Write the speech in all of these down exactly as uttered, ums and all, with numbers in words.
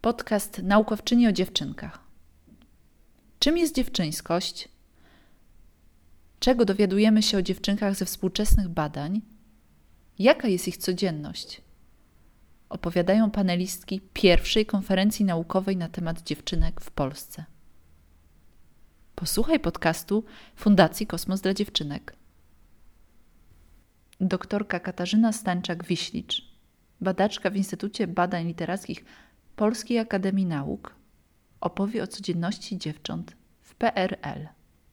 Podcast Naukowczyni o dziewczynkach. Czym jest dziewczyńskość? Czego dowiadujemy się o dziewczynkach ze współczesnych badań? Jaka jest ich codzienność? Opowiadają panelistki pierwszej konferencji naukowej na temat dziewczynek w Polsce. Posłuchaj podcastu Fundacji Kosmos dla Dziewczynek. Doktorka Katarzyna Stańczak-Wiślicz, badaczka w Instytucie Badań Literackich Polskiej Akademii Nauk, opowie o codzienności dziewcząt w P R L.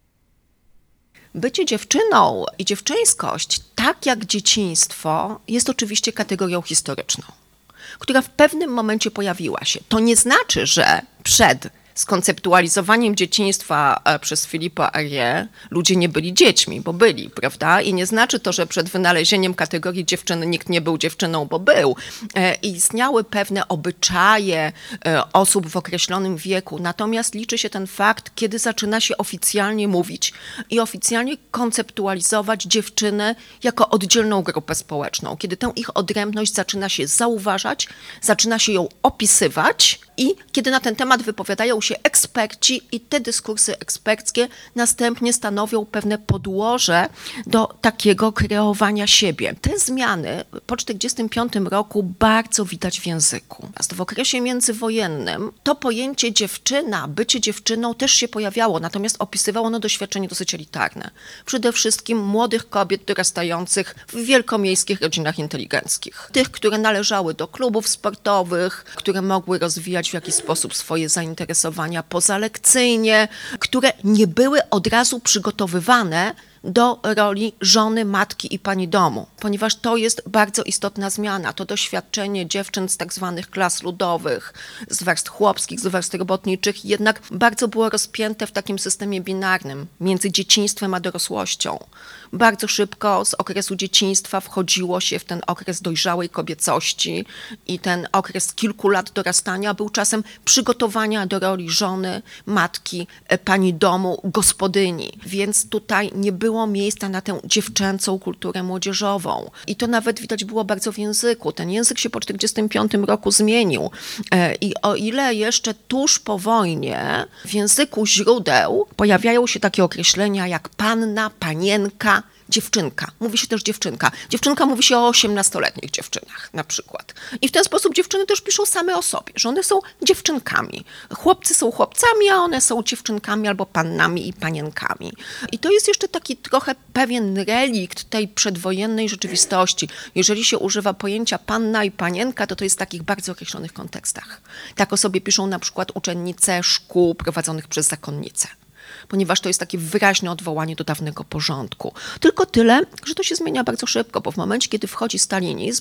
Bycie dziewczyną i dziewczyńskość, tak jak dzieciństwo, jest oczywiście kategorią historyczną, która w pewnym momencie pojawiła się. To nie znaczy, że przed skonceptualizowaniem dzieciństwa przez Philippa Arie ludzie nie byli dziećmi, bo byli, prawda? I nie znaczy to, że przed wynalezieniem kategorii dziewczyny nikt nie był dziewczyną, bo był. I istniały pewne obyczaje osób w określonym wieku, natomiast liczy się ten fakt, kiedy zaczyna się oficjalnie mówić i oficjalnie konceptualizować dziewczynę jako oddzielną grupę społeczną, kiedy tę ich odrębność zaczyna się zauważać, zaczyna się ją opisywać i kiedy na ten temat wypowiadają się eksperci i te dyskursy eksperckie następnie stanowią pewne podłoże do takiego kreowania siebie. Te zmiany po tysiąc dziewięćset czterdziestym piątym roku bardzo widać w języku. W okresie międzywojennym to pojęcie dziewczyna, bycie dziewczyną też się pojawiało, natomiast opisywało ono doświadczenie dosyć elitarne. Przede wszystkim młodych kobiet dorastających w wielkomiejskich rodzinach inteligenckich. Tych, które należały do klubów sportowych, które mogły rozwijać w jakiś sposób swoje zainteresowania pozalekcyjnie, które nie były od razu przygotowywane do roli żony, matki i pani domu, ponieważ to jest bardzo istotna zmiana. To doświadczenie dziewczyn z tak zwanych klas ludowych, z warstw chłopskich, z warstw robotniczych jednak bardzo było rozpięte w takim systemie binarnym między dzieciństwem a dorosłością. Bardzo szybko z okresu dzieciństwa wchodziło się w ten okres dojrzałej kobiecości i ten okres kilku lat dorastania był czasem przygotowania do roli żony, matki, pani domu, gospodyni. Więc tutaj nie było miejsca na tę dziewczęcą kulturę młodzieżową. I to nawet widać było bardzo w języku. Ten język się po tysiąc dziewięćset czterdziestym piątym roku zmienił. I o ile jeszcze tuż po wojnie w języku źródeł pojawiają się takie określenia jak panna, panienka, dziewczynka. Mówi się też dziewczynka. Dziewczynka mówi się o osiemnastoletnich dziewczynach na przykład. I w ten sposób dziewczyny też piszą same o sobie, że one są dziewczynkami. Chłopcy są chłopcami, a one są dziewczynkami albo pannami i panienkami. I to jest jeszcze taki trochę pewien relikt tej przedwojennej rzeczywistości. Jeżeli się używa pojęcia panna i panienka, to to jest w takich bardzo określonych kontekstach. Tak o sobie piszą na przykład uczennice szkół prowadzonych przez zakonnice, ponieważ to jest takie wyraźne odwołanie do dawnego porządku. Tylko tyle, że to się zmienia bardzo szybko, bo w momencie, kiedy wchodzi stalinizm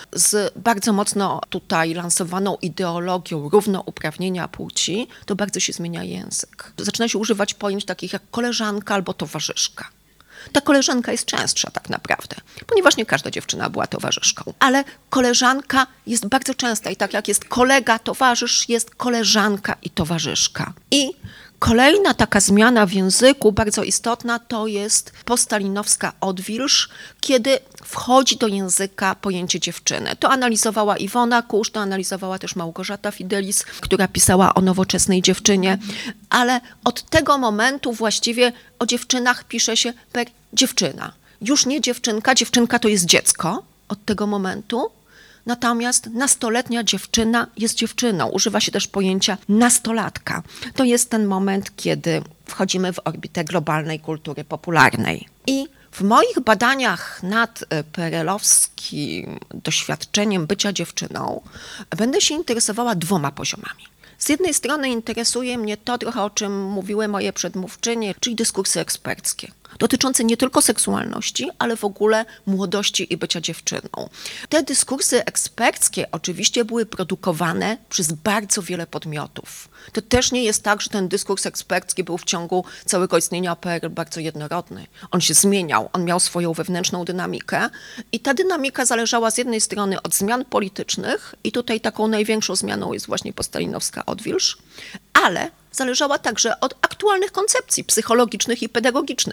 z bardzo mocno tutaj lansowaną ideologią równouprawnienia płci, to bardzo się zmienia język. Zaczyna się używać pojęć takich jak koleżanka albo towarzyszka. Ta koleżanka jest częstsza tak naprawdę, ponieważ nie każda dziewczyna była towarzyszką, ale koleżanka jest bardzo częsta i tak jak jest kolega, towarzysz, jest koleżanka i towarzyszka. I kolejna taka zmiana w języku, bardzo istotna, to jest poststalinowska odwilż, kiedy wchodzi do języka pojęcie dziewczyny. To analizowała Iwona Kusz, to analizowała też Małgorzata Fidelis, która pisała o nowoczesnej dziewczynie, ale od tego momentu właściwie o dziewczynach pisze się per dziewczyna. Już nie dziewczynka, dziewczynka to jest dziecko od tego momentu. Natomiast nastoletnia dziewczyna jest dziewczyną. Używa się też pojęcia nastolatka. To jest ten moment, kiedy wchodzimy w orbitę globalnej kultury popularnej. I w moich badaniach nad perelowskim doświadczeniem bycia dziewczyną będę się interesowała dwoma poziomami. Z jednej strony interesuje mnie to trochę, o czym mówiły moje przedmówczynie, czyli dyskursy eksperckie, dotyczące nie tylko seksualności, ale w ogóle młodości i bycia dziewczyną. Te dyskursy eksperckie oczywiście były produkowane przez bardzo wiele podmiotów. To też nie jest tak, że ten dyskurs ekspercki był w ciągu całego istnienia P R L bardzo jednorodny. On się zmieniał, on miał swoją wewnętrzną dynamikę i ta dynamika zależała z jednej strony od zmian politycznych i tutaj taką największą zmianą jest właśnie poststalinowska odwilż, ale zależała także od aktualnych koncepcji psychologicznych i pedagogicznych.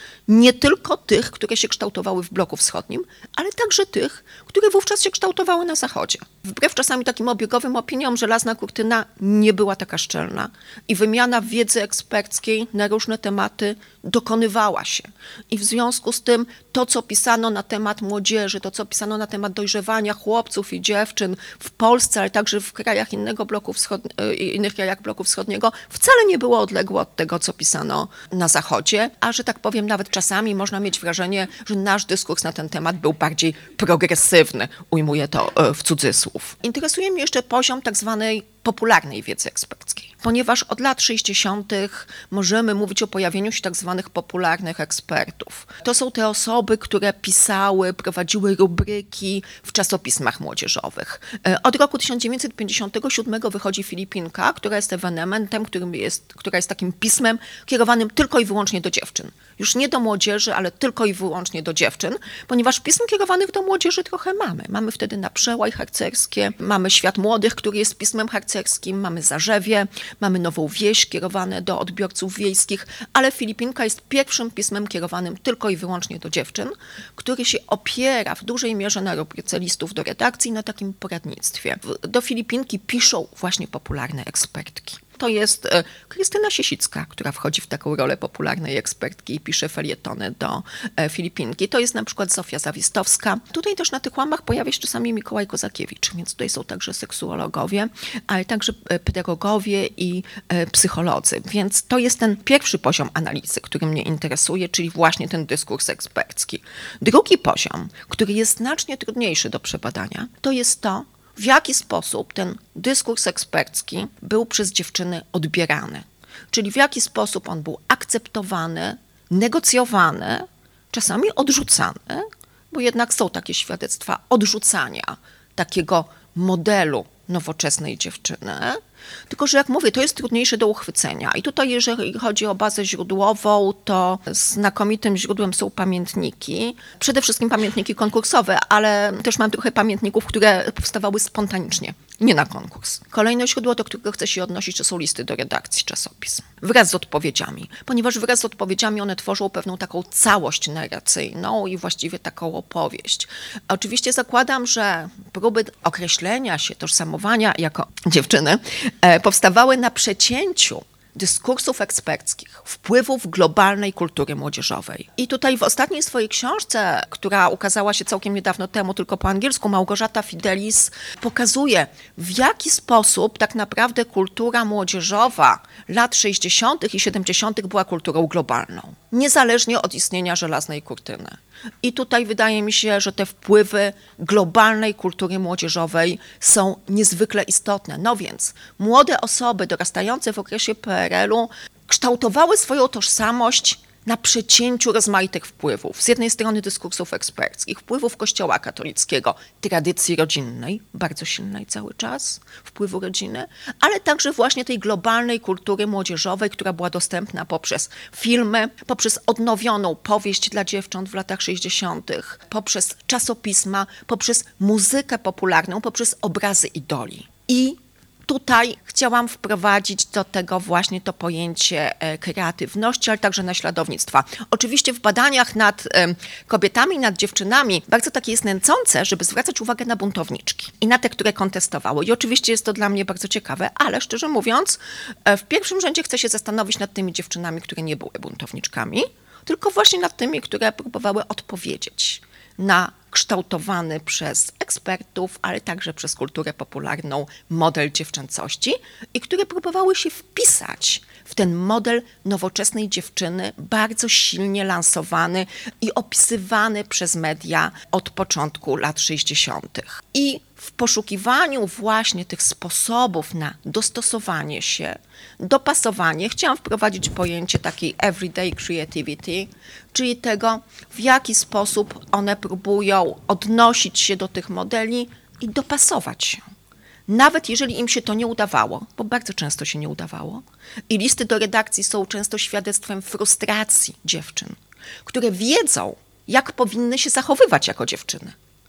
Nie tylko tych, które się kształtowały w bloku wschodnim, ale także tych, które wówczas się kształtowały na Zachodzie. Wbrew czasami takim obiegowym opiniom, żelazna kurtyna nie była taka szczelna i wymiana wiedzy eksperckiej na różne tematy dokonywała się. I w związku z tym to, co pisano na temat młodzieży, to, co pisano na temat dojrzewania chłopców i dziewczyn w Polsce, ale także w krajach innego bloku wschodniego, innych krajach bloku wschodniego, wcale nie było odległe od tego, co pisano na Zachodzie, a że tak powiem, nawet czasami można mieć wrażenie, że nasz dyskurs na ten temat był bardziej progresywny, ujmuję to w cudzysłów. Interesuje mnie jeszcze poziom tak zwanej popularnej wiedzy eksperckiej, ponieważ od lat sześćdziesiątych możemy mówić o pojawieniu się tak zwanych popularnych ekspertów. To są te osoby, które pisały, prowadziły rubryki w czasopismach młodzieżowych. Od roku tysiąc dziewięćset pięćdziesiątego siódmego wychodzi Filipinka, która jest ewenementem, którym jest, która jest takim pismem kierowanym tylko i wyłącznie do dziewczyn. Już nie do młodzieży, ale tylko i wyłącznie do dziewczyn, ponieważ pism kierowanych do młodzieży trochę mamy. Mamy wtedy Na Przełaj harcerskie, mamy Świat Młodych, który jest pismem harcerskim, mamy Zarzewie, mamy Nową Wieś kierowane do odbiorców wiejskich, ale Filipinka jest pierwszym pismem kierowanym tylko i wyłącznie do dziewczyn, który się opiera w dużej mierze na rubryce listów do redakcji, na takim poradnictwie. Do Filipinki piszą właśnie popularne ekspertki. To jest Krystyna Siesicka, która wchodzi w taką rolę popularnej ekspertki i pisze felietony do Filipinki. To jest na przykład Zofia Zawistowska. Tutaj też na tych łamach pojawia się czasami Mikołaj Kozakiewicz, więc tutaj są także seksuologowie, ale także pedagogowie i psycholodzy. Więc to jest ten pierwszy poziom analizy, który mnie interesuje, czyli właśnie ten dyskurs ekspercki. Drugi poziom, który jest znacznie trudniejszy do przebadania, to jest to, w jaki sposób ten dyskurs ekspercki był przez dziewczyny odbierany. Czyli w jaki sposób on był akceptowany, negocjowany, czasami odrzucany, bo jednak są takie świadectwa odrzucania takiego modelu nowoczesnej dziewczyny. Tylko że jak mówię, to jest trudniejsze do uchwycenia. I tutaj jeżeli chodzi o bazę źródłową, to znakomitym źródłem są pamiętniki. Przede wszystkim pamiętniki konkursowe, ale też mam trochę pamiętników, które powstawały spontanicznie, nie na konkurs. Kolejne źródło, do którego chcę się odnosić, to są listy do redakcji czasopism. Wraz z odpowiedziami. Ponieważ wraz z odpowiedziami one tworzą pewną taką całość narracyjną i właściwie taką opowieść. Oczywiście zakładam, że próby określenia się, tożsamowania jako dziewczyny powstawały na przecięciu dyskursów eksperckich, wpływów globalnej kultury młodzieżowej. I tutaj w ostatniej swojej książce, która ukazała się całkiem niedawno temu, tylko po angielsku, Małgorzata Fidelis pokazuje, w jaki sposób tak naprawdę kultura młodzieżowa lat sześćdziesiątych i siedemdziesiątych była kulturą globalną, niezależnie od istnienia żelaznej kurtyny. I tutaj wydaje mi się, że te wpływy globalnej kultury młodzieżowej są niezwykle istotne. No więc młode osoby dorastające w okresie P R L u kształtowały swoją tożsamość na przecięciu rozmaitych wpływów. Z jednej strony dyskursów eksperckich, wpływów Kościoła katolickiego, tradycji rodzinnej, bardzo silnej cały czas, wpływu rodziny, ale także właśnie tej globalnej kultury młodzieżowej, która była dostępna poprzez filmy, poprzez odnowioną powieść dla dziewcząt w latach sześćdziesiątych, poprzez czasopisma, poprzez muzykę popularną, poprzez obrazy idoli. I tutaj chciałam wprowadzić do tego właśnie to pojęcie kreatywności, ale także naśladownictwa. Oczywiście w badaniach nad kobietami, nad dziewczynami bardzo takie jest nęcące, żeby zwracać uwagę na buntowniczki i na te, które kontestowały. I oczywiście jest to dla mnie bardzo ciekawe, ale szczerze mówiąc, w pierwszym rzędzie chcę się zastanowić nad tymi dziewczynami, które nie były buntowniczkami, tylko właśnie nad tymi, które próbowały odpowiedzieć na kształtowany przez ekspertów, ale także przez kulturę popularną model dziewczęcości i które próbowały się wpisać w ten model nowoczesnej dziewczyny, bardzo silnie lansowany i opisywany przez media od początku lat sześćdziesiątych. I w poszukiwaniu właśnie tych sposobów na dostosowanie się, dopasowanie, chciałam wprowadzić pojęcie takiej everyday creativity, czyli tego, w jaki sposób one próbują odnosić się do tych modeli i dopasować się. Nawet jeżeli im się to nie udawało, bo bardzo często się nie udawało. I listy do redakcji są często świadectwem frustracji dziewczyn, które wiedzą, jak powinny się zachowywać jako dziewczyny.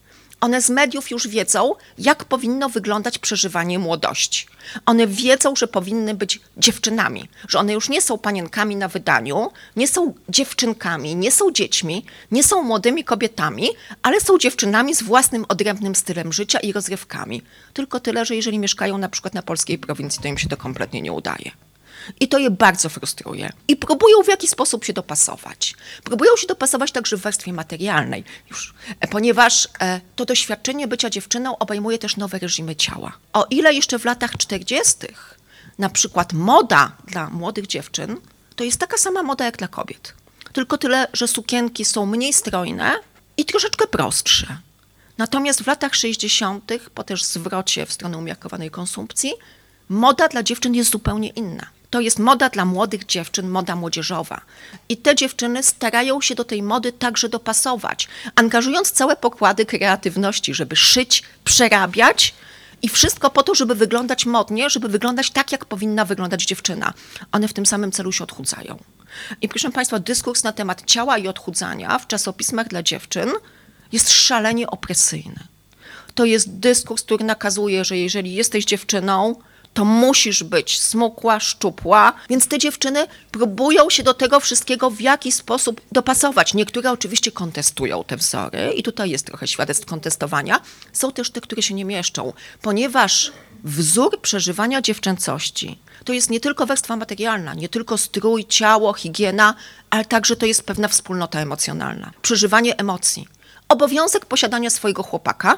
One z mediów już wiedzą, jak powinno wyglądać przeżywanie młodości. One wiedzą, że powinny być dziewczynami, że one już nie są panienkami na wydaniu, nie są dziewczynkami, nie są dziećmi, nie są młodymi kobietami, ale są dziewczynami z własnym odrębnym stylem życia i rozrywkami. Tylko tyle, że jeżeli mieszkają na przykład na polskiej prowincji, to im się to kompletnie nie udaje. I to je bardzo frustruje. I próbują w jakiś sposób się dopasować. Próbują się dopasować także w warstwie materialnej, już, ponieważ e, to doświadczenie bycia dziewczyną obejmuje też nowe reżimy ciała. O ile jeszcze w latach czterdziestych na przykład moda dla młodych dziewczyn to jest taka sama moda jak dla kobiet. Tylko tyle, że sukienki są mniej strojne i troszeczkę prostsze. Natomiast w latach sześćdziesiątych, po też zwrocie w stronę umiarkowanej konsumpcji, moda dla dziewczyn jest zupełnie inna. To jest moda dla młodych dziewczyn, moda młodzieżowa. I te dziewczyny starają się do tej mody także dopasować, angażując całe pokłady kreatywności, żeby szyć, przerabiać i wszystko po to, żeby wyglądać modnie, żeby wyglądać tak, jak powinna wyglądać dziewczyna. One w tym samym celu się odchudzają. I proszę Państwa, dyskurs na temat ciała i odchudzania w czasopismach dla dziewczyn jest szalenie opresyjny. To jest dyskurs, który nakazuje, że jeżeli jesteś dziewczyną, to musisz być smukła, szczupła, więc te dziewczyny próbują się do tego wszystkiego w jakiś sposób dopasować. Niektóre oczywiście kontestują te wzory i tutaj jest trochę świadectw kontestowania. Są też te, które się nie mieszczą, ponieważ wzór przeżywania dziewczęcości to jest nie tylko warstwa materialna, nie tylko strój, ciało, higiena, ale także to jest pewna wspólnota emocjonalna. Przeżywanie emocji. Obowiązek posiadania swojego chłopaka,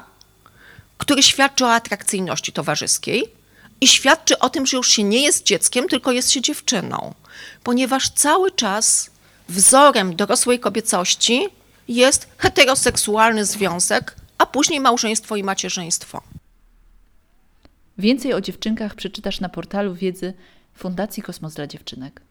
który świadczy o atrakcyjności towarzyskiej, i świadczy o tym, że już się nie jest dzieckiem, tylko jest się dziewczyną. Ponieważ cały czas wzorem dorosłej kobiecości jest heteroseksualny związek, a później małżeństwo i macierzyństwo. Więcej o dziewczynkach przeczytasz na portalu wiedzy Fundacji Kosmos dla Dziewczynek.